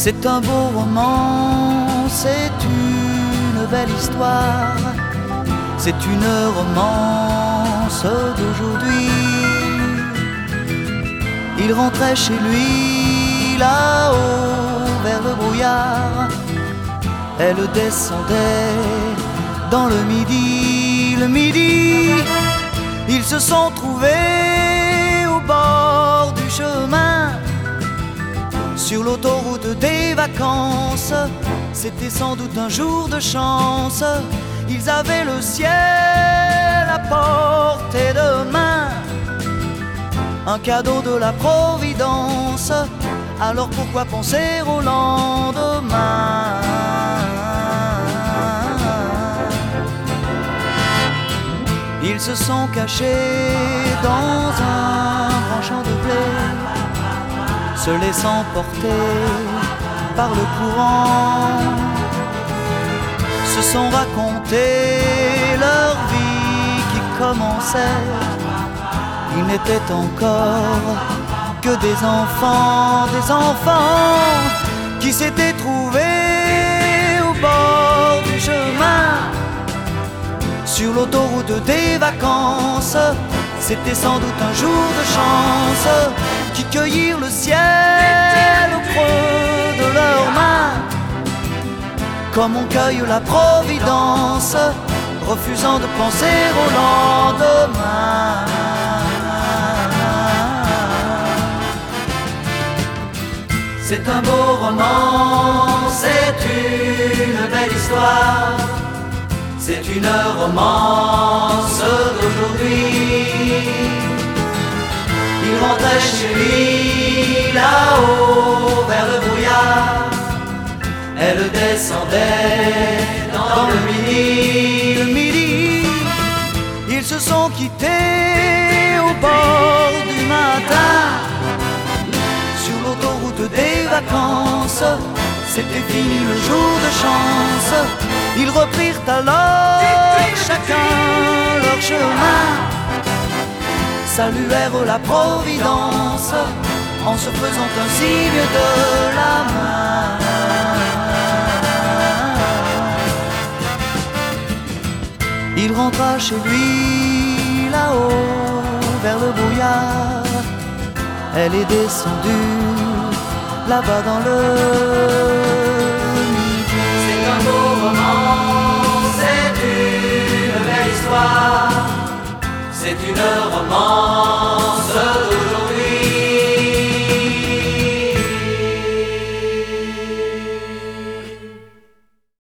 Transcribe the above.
C'est un beau roman, c'est une belle histoire, c'est une romance d'aujourd'hui. Il rentrait chez lui là-haut vers le brouillard, elle descendait dans le midi. Le midi, ils se sont trouvés au bord du chemin, sur l'autoroute des vacances. C'était sans doute un jour de chance, ils avaient le ciel à portée de main, un cadeau de la Providence. Alors pourquoi penser au lendemain? Ils se sont cachés dans un grand champ de blé, se laissant porter par le courant, se sont raconté leur vie qui commençait. Ils n'étaient encore que des enfants qui s'étaient trouvés au bord du chemin, sur l'autoroute des vacances. C'était sans doute un jour de chance, qui cueillirent le ciel au creux de leurs mains, comme on cueille la Providence, refusant de penser au lendemain. C'est un beau roman, c'est une belle histoire, c'est une romance d'aujourd'hui. Il rentrait chez lui là-haut vers le brouillard, elle descendait dans le midi. Le midi, ils se sont quittés au bord du matin, sur l'autoroute des vacances. C'était fini le jour de chance, ils reprirent alors chacun leur chemin, saluèrent la Providence en se faisant un signe de la main. Il rentra chez lui là-haut vers le brouillard, elle est descendue là-bas dans le midi. C'est un beau roman, c'est une belle histoire, c'est une romance